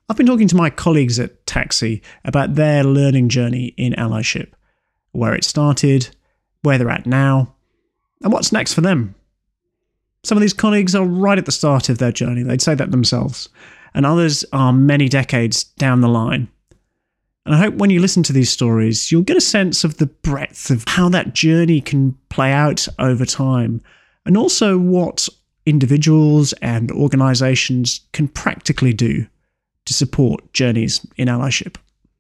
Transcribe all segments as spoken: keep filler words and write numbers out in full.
I've been talking to my colleagues at Taxi about their learning journey in allyship, where it started, where they're at now, and what's next for them. Some of these colleagues are right at the start of their journey, they'd say that themselves, and others are many decades down the line. And I hope when you listen to these stories, you'll get a sense of the breadth of how that journey can play out over time, and also what individuals and organisations can practically do to support journeys in allyship.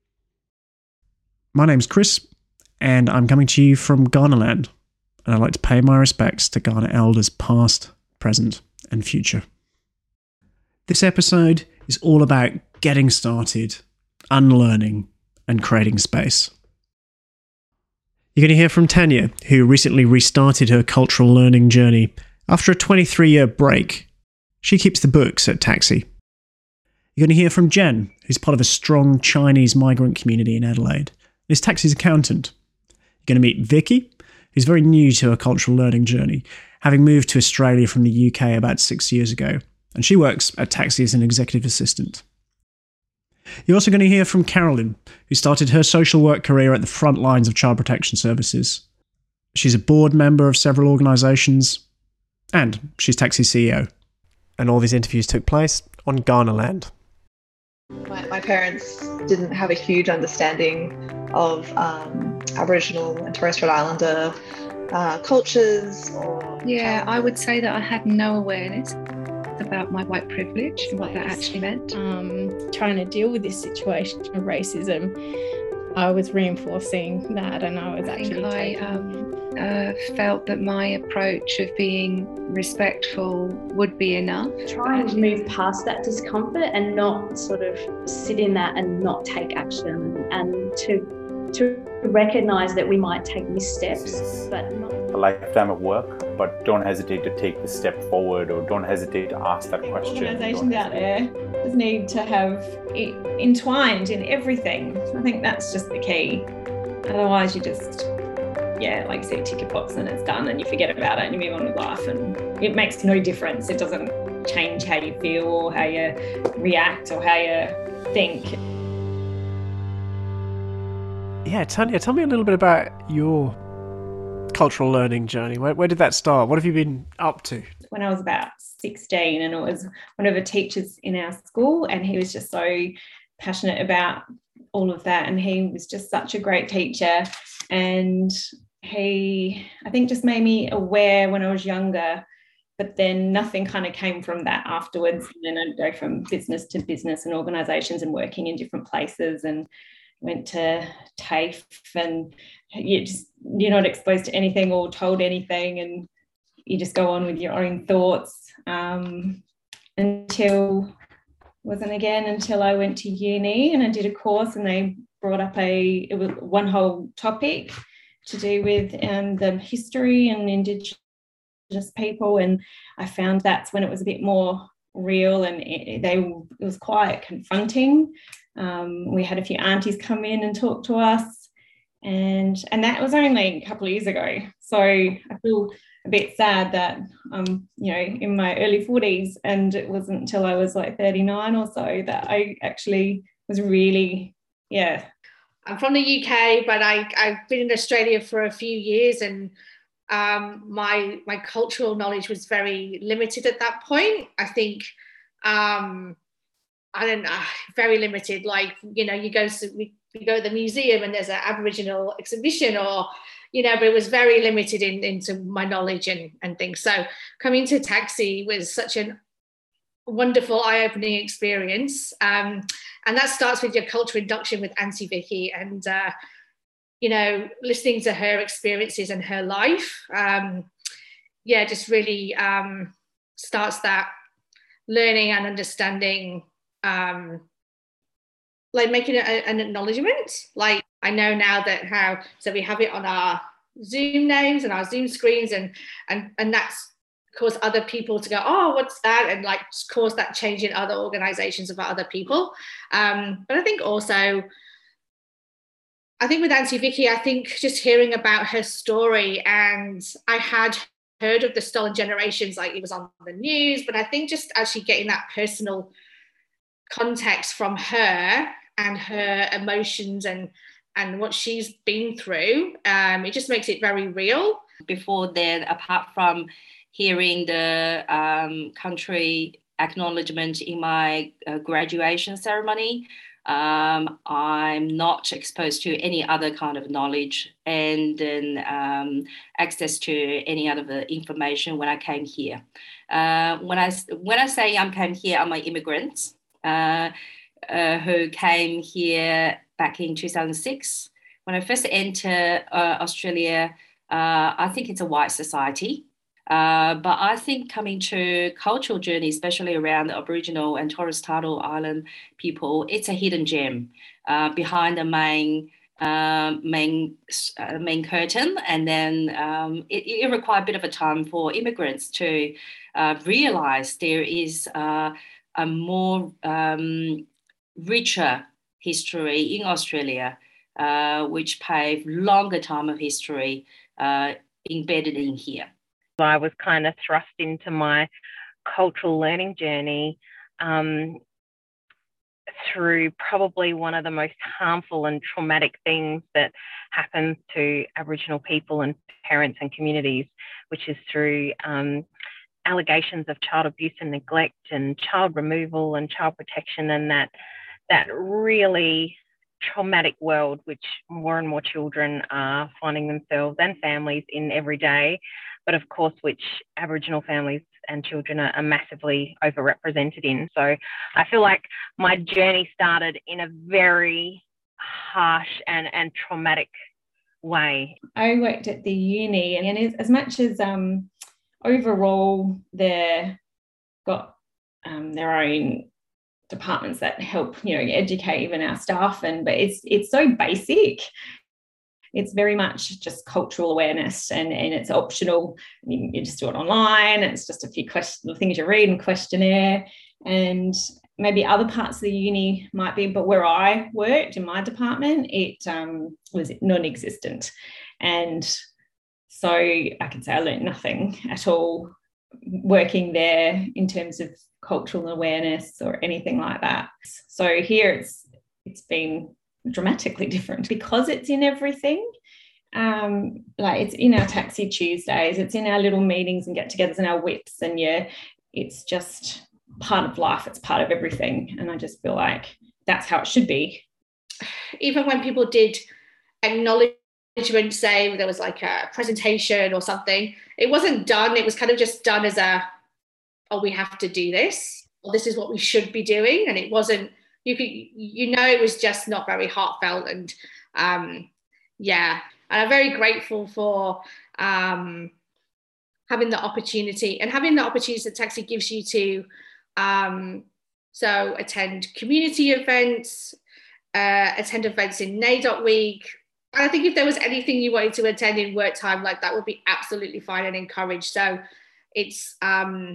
My name's Chris, and I'm coming to you from Ghanaland, and I'd like to pay my respects to Ghana elders past, present, and future. This episode is all about getting started, unlearning, and creating space. You're going to hear from Tanya, who recently restarted her cultural learning journey after a twenty-three year break. She keeps the books at Taxi. You're going to hear from Jen, who's part of a strong Chinese migrant community in Adelaide, and is Taxi's accountant. You're going to meet Vicky, who's very new to her cultural learning journey, having moved to Australia from the U K about six years ago, and she works at Taxi as an executive assistant. You're also going to hear from Carolyn, who started her social work career at the front lines of child protection services. She's a board member of several organisations, and she's Taxi's C E O. And all these interviews took place on Ghanaland. My, my parents didn't have a huge understanding of um, Aboriginal and Torres Strait Islander uh, cultures. Or yeah, I would say that I had no awareness about my white privilege and what that actually meant. Um, trying to deal with this situation of racism, I was reinforcing that, and I was I actually think I taking... um, uh, felt that my approach of being respectful would be enough. Try and move past that discomfort and not sort of sit in that and not take action, and to to recognise that we might take missteps, but not a lifetime of work, but don't hesitate to take the step forward, or don't hesitate to ask that question. Organisations out there just need to have it entwined in everything. I think that's just the key. Otherwise you just, yeah, like you say, tick your box and it's done, and you forget about it and you move on with life, and it makes no difference. It doesn't change how you feel or how you react or how you think. Yeah, Tanya, tell me a little bit about your cultural learning journey. Where, where did that start? What have you been up to? When I was about sixteen, and it was one of the teachers in our school, and he was just so passionate about all of that, and he was just such a great teacher, and he, I think, just made me aware when I was younger, but then nothing kind of came from that afterwards. And then I'd go from business to business and organisations and working in different places, and went to TAFE, and you just, you're not exposed to anything or told anything, and you just go on with your own thoughts um, until, wasn't again until I went to uni and I did a course, and they brought up a, it was one whole topic to do with um, the history and Indigenous people, and I found that's when it was a bit more real, and it, they, it was quite confronting. Um, we had a few aunties come in and talk to us, and and that was only a couple of years ago. So I feel a bit sad that I'm, you know, in my early forties, and it wasn't until I was like thirty-nine or so that I actually was really, yeah. I'm from the U K, but I, I've been in Australia for a few years, and um, my my cultural knowledge was very limited at that point. I think. Um, I don't know, very limited. Like, you know, you go to you go to the museum and there's an Aboriginal exhibition, or, you know, but it was very limited in, into my knowledge and, and things. So coming to Taxi was such a wonderful, eye-opening experience. Um, and that starts with your culture induction with Auntie Vicky, and, uh, you know, listening to her experiences and her life. Um, yeah, just really um, starts that learning and understanding, um like making a, an acknowledgement. Like, I know now that how, so we have it on our Zoom names and our Zoom screens, and and and that's caused other people to go, oh, what's that, and like cause that change in other organizations about other people. Um but I think also I think with Auntie Vicky, I think just hearing about her story, and I had heard of the stolen generations, like it was on the news, but I think just actually getting that personal context from her and her emotions and and what she's been through, um, it just makes it very real. Before then, apart from hearing the um, country acknowledgement in my uh, graduation ceremony, um, I'm not exposed to any other kind of knowledge and then um, access to any other information when I came here. Uh, when I when I say I came here, I'm an immigrant uh, uh, who came here back in two thousand six. When I first entered uh, Australia, uh, I think it's a white society. Uh, but I think coming to cultural journey, especially around the Aboriginal and Torres Strait Island people, it's a hidden gem uh, behind the main uh, main uh, main curtain, and then um, it, it requires a bit of a time for immigrants to uh, realise there is uh, a more um, richer history in Australia, uh, which paved longer time of history uh, embedded in here. I was kind of thrust into my cultural learning journey um, through probably one of the most harmful and traumatic things that happens to Aboriginal people and parents and communities, which is through um, allegations of child abuse and neglect and child removal and child protection, and that that really traumatic world which more and more children are finding themselves and families in every day, but of course which Aboriginal families and children are, are massively overrepresented in. So I feel like my journey started in a very harsh and, and traumatic way. I worked at the uni, and as much as um, overall they've got um, their own departments that help, you know, educate even our staff, and but it's it's so basic. It's very much just cultural awareness, and, and it's optional. You, you just do it online. It's just a few questions, the things you read and questionnaire, and maybe other parts of the uni might be, but where I worked in my department, it um, was non-existent. And so I can say I learned nothing at all working there in terms of cultural awareness or anything like that. So here it's it's been dramatically different because it's in everything. Um, like it's in our Taxi Tuesdays, it's in our little meetings and get-togethers and our whips, and yeah, it's just part of life. It's part of everything, and I just feel like that's how it should be. Even when people did acknowledge and say there was like a presentation or something, it wasn't done. It was kind of just done as a, oh, we have to do this, or this is what we should be doing. And it wasn't, you could, you know, it was just not very heartfelt. And um, yeah, and I'm very grateful for um, having the opportunity and having the opportunity that Taxi gives you to, um, so attend community events, uh, attend events in NAIDOC Week. And I think if there was anything you wanted to attend in work time, like that would be absolutely fine and encouraged. So it's, um,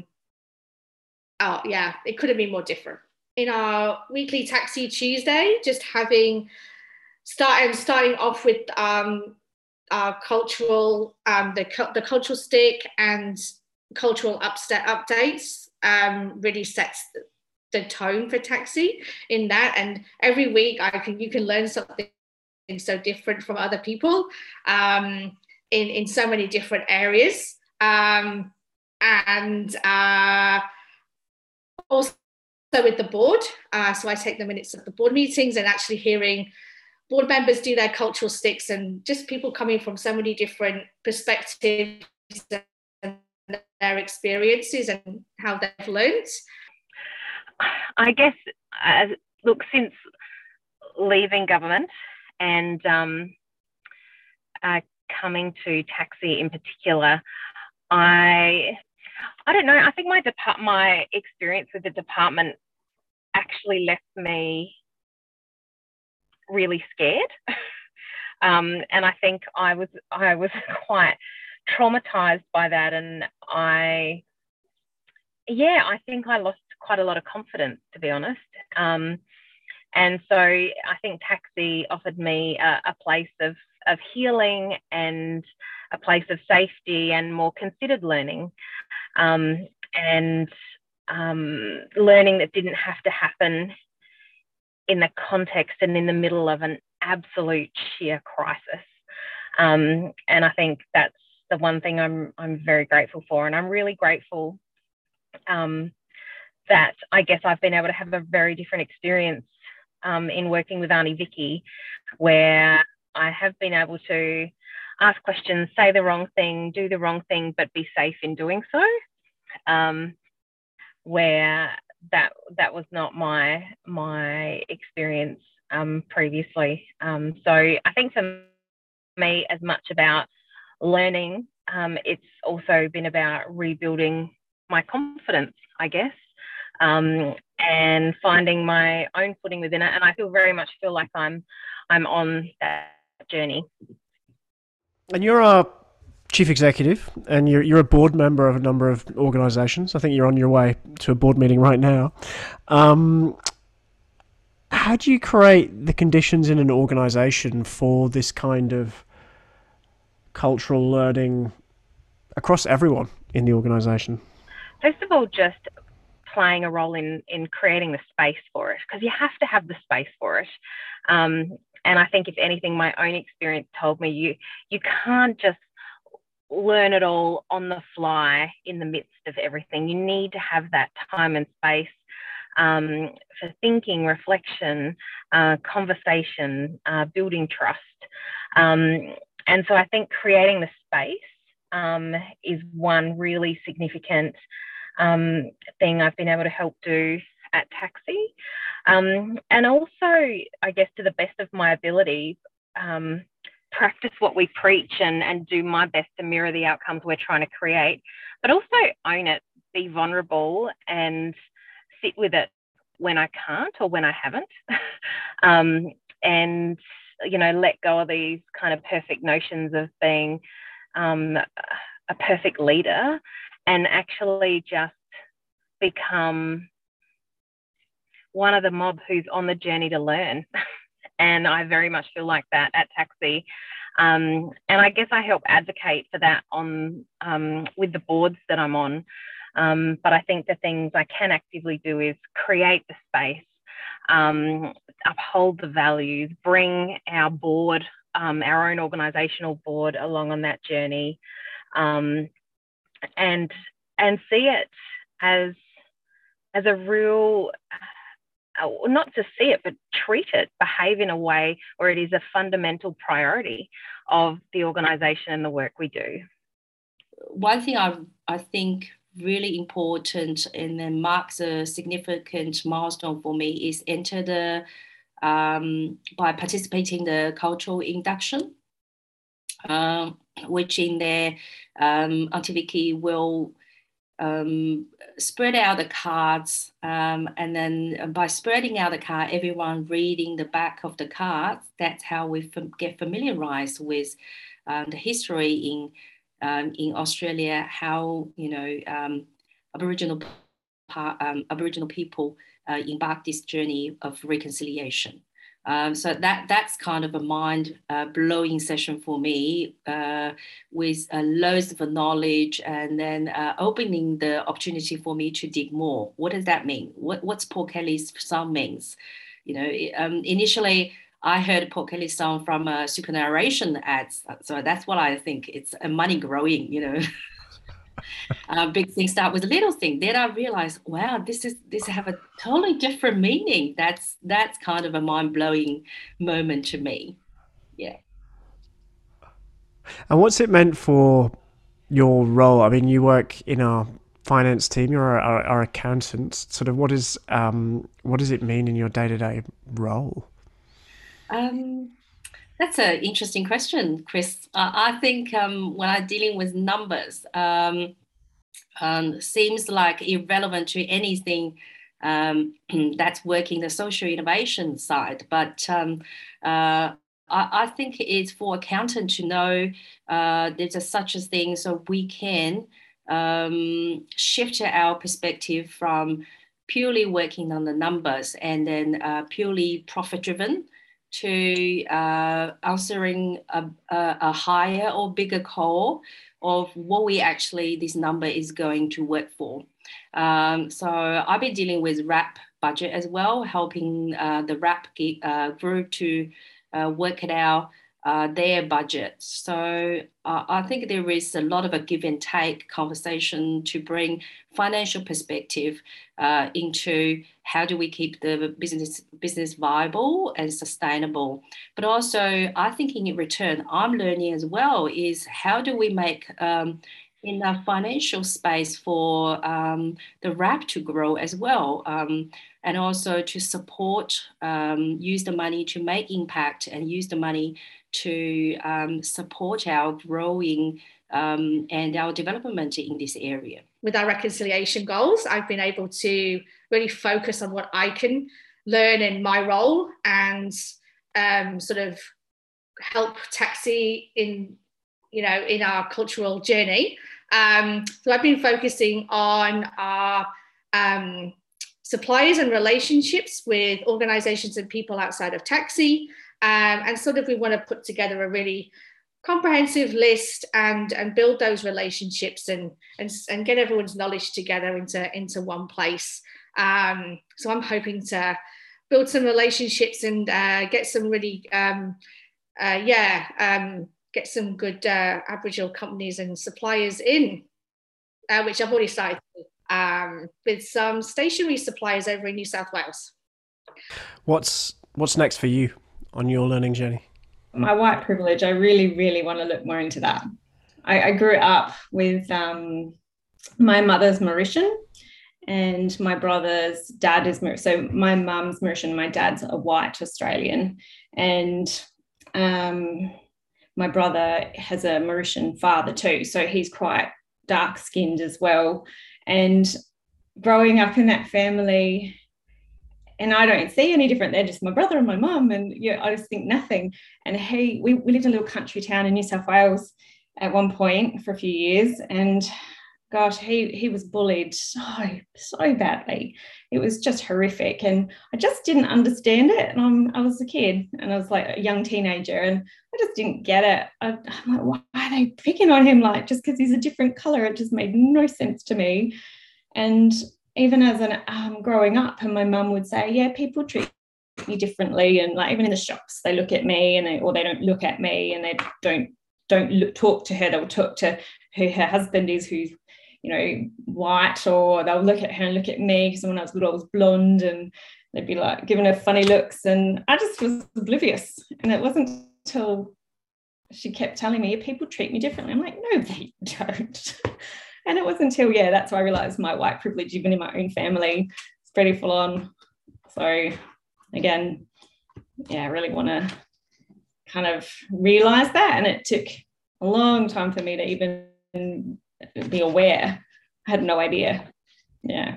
oh yeah, it could have been more different. In our weekly Taxi Tuesday, just having, start, starting off with um, our cultural, um, the, the cultural stick and cultural upstep updates um, really sets the, the tone for Taxi in that. And every week I can, you can learn something so different from other people um, in, in so many different areas. Um, and uh, also with the board. Uh, so I take the minutes of the board meetings and actually hearing board members do their cultural sticks, and just people coming from so many different perspectives and their experiences and how they've learned. I guess, uh, look, since leaving government and um, uh, coming to Taxi in particular, I I don't know, I think my depart my experience with the department actually left me really scared. um, and I think I was I was quite traumatized by that, and I yeah, I think I lost quite a lot of confidence, to be honest. Um, And so I think Taxi offered me a, a place of, of healing and a place of safety and more considered learning, um, and um, learning that didn't have to happen in the context and in the middle of an absolute sheer crisis. Um, and I think that's the one thing I'm I'm very grateful for. And I'm really grateful um, that I guess I've been able to have a very different experience um, in working with Auntie Vicky, where I have been able to ask questions, say the wrong thing, do the wrong thing, but be safe in doing so. Um, where that that was not my my experience um, previously. Um, so I think for me, as much about learning, um, it's also been about rebuilding my confidence, I guess, um, and finding my own footing within it. And I feel very much feel like I'm I'm on that journey. And you're a chief executive, and you're you're a board member of a number of organisations. I think you're on your way to a board meeting right now. Um, how do you create the conditions in an organisation for this kind of cultural learning across everyone in the organisation? First of all, just playing a role in in creating the space for it, because you have to have the space for it. Um, and I think, if anything, my own experience told me you you can't just learn it all on the fly in the midst of everything. You need to have that time and space um, for thinking, reflection, uh, conversation, uh, building trust. Um, and so I think creating the space um, is one really significant um, thing I've been able to help do at Taxi. Um, and also, I guess, to the best of my ability, um, practice what we preach and, and do my best to mirror the outcomes we're trying to create, but also own it, be vulnerable and sit with it when I can't or when I haven't. um, and, you know, let go of these kind of perfect notions of being um, a perfect leader, and actually just become one of the mob who's on the journey to learn. And I very much feel like that at Taxi. Um, and I guess I help advocate for that on um, with the boards that I'm on. Um, but I think the things I can actively do is create the space, um, uphold the values, bring our board, um, our own organisational board along on that journey, um, and and see it as as a real, uh, not to see it, but treat it, behave in a way where it is a fundamental priority of the organisation and the work we do. One thing I I think really important and then marks a significant milestone for me is enter the um, by participating in the cultural induction, um, which in there um, Auntie Vicky will um, spread out the cards, um, and then by spreading out the card, everyone reading the back of the cards, that's how we f- get familiarized with um, the history in um, in Australia, how, you know, um, Aboriginal um, Aboriginal people uh, embarked this journey of reconciliation. Um, so that that's kind of a mind-blowing uh, session for me, uh, with uh, loads of knowledge, and then uh, opening the opportunity for me to dig more. What does that mean? What, what's Paul Kelly's song means? You know, um, initially I heard Paul Kelly's song from a superannuation ads, so that's what I think. It's a money growing, you know. Uh, big things start with a little thing. Then I realized, wow, this is this have a totally different meaning. That's that's kind of a mind-blowing moment to me. Yeah. And what's it meant for your role? I mean, you work in our finance team. You're our, our accountant. Sort of, what is um, what does it mean in your day-to-day role? Um, that's an interesting question, Chris. Uh, I think um, when I'm dealing with numbers, um, um, seems like irrelevant to anything um, that's working the social innovation side. But um, uh, I, I think it's for accountant to know uh, there's a, such a thing, so we can um, shift our perspective from purely working on the numbers and then uh, purely profit driven to uh, answering a, a, a higher or bigger call of what we actually, this number is going to work for. Um, so I've been dealing with R A P budget as well, helping uh, the R A P uh, group to uh, work it out uh, their budget. So uh, I think there is a lot of a give and take conversation to bring financial perspective uh, into how do we keep the business business viable and sustainable. But also, I think in return, I'm learning as well is how do we make um, enough financial space for um, the R A P to grow as well, um, and also to support, um, use the money to make impact and use the money to um, support our growing um, and our development in this area. With our reconciliation goals, I've been able to really focus on what I can learn in my role and um, sort of help Taxi in, you know, in our cultural journey. Um, so I've been focusing on our um, suppliers and relationships with organisations and people outside of Taxi, um, and sort of we want to put together a really comprehensive list and and build those relationships and and, and get everyone's knowledge together into into one place. Um, so I'm hoping to build some relationships and uh, get some really um, uh, yeah. Um, get some good uh, Aboriginal companies and suppliers in, uh, which I've already started um, with some stationery suppliers over in New South Wales. What's what's next for you on your learning journey? My white privilege, I really, really want to look more into that. I, I grew up with um, my mother's Mauritian and my brother's dad is Mauritian. So my mum's Mauritian, my dad's a white Australian. And um, my brother has a Mauritian father too, so he's quite dark-skinned as well. And growing up in that family, and I don't see any different. They're just my brother and my mum, and yeah, I just think nothing. And he, we, we lived in a little country town in New South Wales at one point for a few years, and gosh, he he was bullied so, so badly. It was just horrific. And I just didn't understand it. And I'm, I was a kid and I was like a young teenager and I just didn't get it. I, I'm like, why are they picking on him? Like, just because he's a different colour, it just made no sense to me. And even as an um, growing up, and my mum would say, yeah, people treat me differently. And like, even in the shops, they look at me and they, or they don't look at me and they don't, don't look, talk to her. They'll talk to who her husband is, who's, you know, white, or they'll look at her and look at me because when I was little, I was blonde, and they'd be like giving her funny looks, and I just was oblivious. And it wasn't until she kept telling me, people treat me differently. I'm like, no, they don't. And it wasn't until, yeah, that's why I realised my white privilege, even in my own family, is pretty full on. So again, yeah, I really want to kind of realise that. And it took a long time for me to even be aware. I had no idea. Yeah.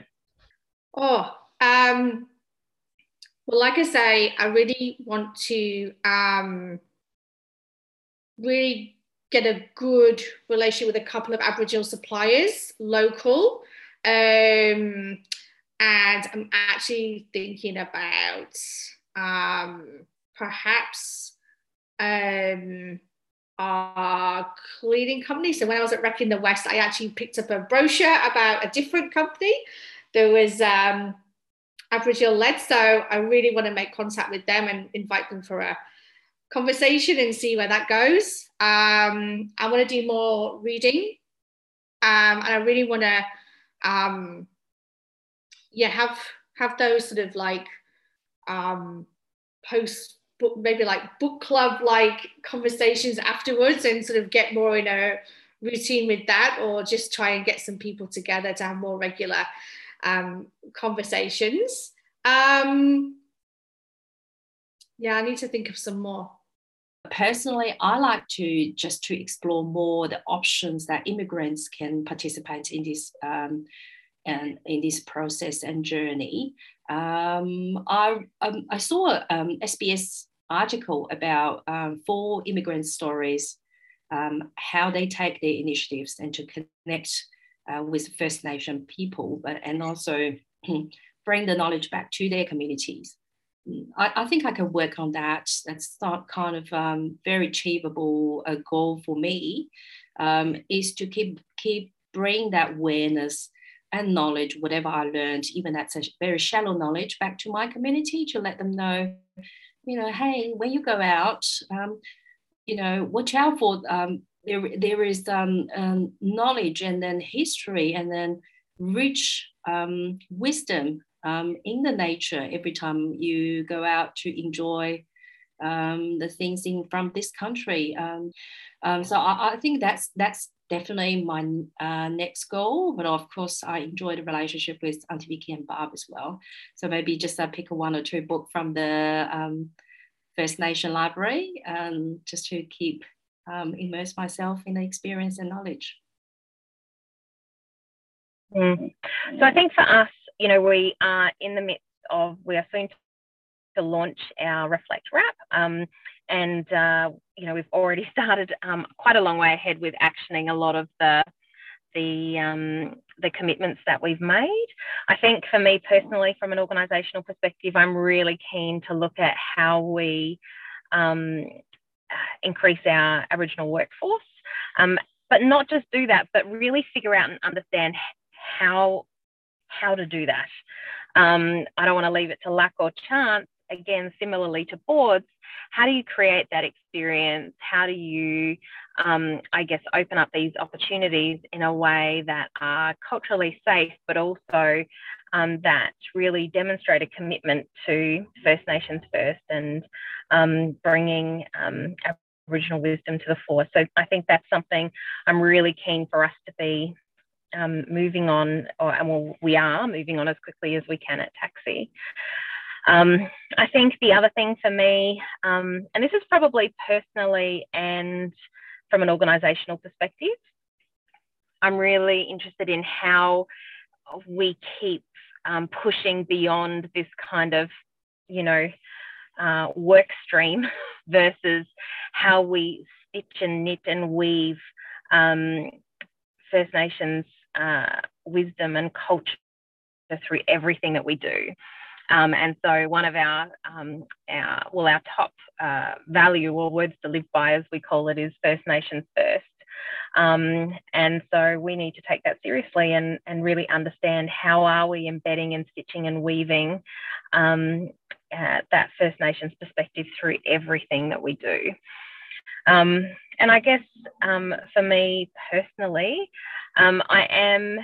Oh, um, well, like I say, I really want to um, really get a good relationship with a couple of Aboriginal suppliers, local. Um, and I'm actually thinking about um, perhaps um, our cleaning company. So when I was at Rec in the West, I actually picked up a brochure about a different company. There was um, Aboriginal led. So I really want to make contact with them and invite them for a conversation and see where that goes. Um, I want to do more reading. Um, and I really want to, um, yeah, have, have those sort of like um, post book, maybe like book club like conversations afterwards, and sort of get more in a routine with that, or just try and get some people together to have more regular um, conversations. Um, yeah, I need to think of some more. Personally, I like to just to explore more the options that immigrants can participate in this um, and in this process and journey. Um, I um, I saw an um, S B S article about um, four immigrant stories, um, how they take their initiatives and to connect uh, with First Nation people, but and also bring the knowledge back to their communities. I, I think I can work on that. That's not kind of um, very achievable a goal for me. Um, is to keep keep bring that awareness and knowledge, whatever I learned, even that's a very shallow knowledge, back to my community to let them know, you know, hey, when you go out, um, you know, watch out for, um, there, there is um, um, knowledge and then history and then rich um, wisdom um, in the nature every time you go out to enjoy um, the things in from this country. Um, um, so I, I think that's that's definitely my uh, next goal. But of course, I enjoy the relationship with Auntie Vicky and Barb as well. So maybe just uh, pick a one or two book from the um, First Nation Library, um, just to keep um, immerse myself in the experience and knowledge. Mm. So I think for us, you know, we are in the midst of, we are soon to launch our Reflect Wrap. Um, and, uh, you know, we've already started um, quite a long way ahead with actioning a lot of the, the, um, the commitments that we've made. I think for me personally, from an organisational perspective, I'm really keen to look at how we um, increase our Aboriginal workforce, um, but not just do that, but really figure out and understand how, how to do that. Um, I don't want to leave it to luck or chance. Again, similarly to boards, how do you create that experience? How do you, um, I guess, open up these opportunities in a way that are culturally safe, but also um, that really demonstrate a commitment to First Nations first and um, bringing um, Aboriginal wisdom to the fore. So I think that's something I'm really keen for us to be um, moving on, or and well, we are moving on as quickly as we can at Taxi. Um, I think the other thing for me, um, and this is probably personally and from an organisational perspective, I'm really interested in how we keep um, pushing beyond this kind of, you know, uh, work stream versus how we stitch and knit and weave um, First Nations uh, wisdom and culture through everything that we do. Um, and so one of our, um, our well, our top uh, value or words to live by, as we call it, is First Nations first. Um, and so we need to take that seriously and, and really understand how are we embedding and stitching and weaving um, uh, that First Nations perspective through everything that we do. Um, and I guess um, for me personally, um, I am...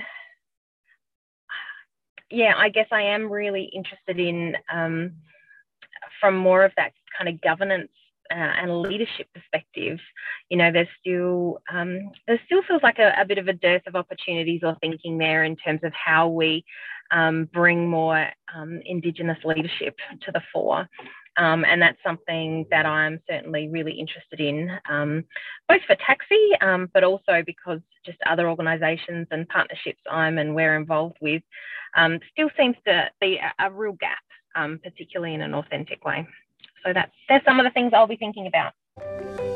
Yeah, I guess I am really interested in, um, from more of that kind of governance uh, and leadership perspective, you know, there's still, um, there still feels like a, a bit of a dearth of opportunities or thinking there in terms of how we um, bring more um, Indigenous leadership to the fore. Um, and that's something that I'm certainly really interested in, um, both for Taxi, um, but also because just other organisations and partnerships I'm and we're involved with um, still seems to be a, a real gap, um, particularly in an authentic way. So that's, there's some of the things I'll be thinking about.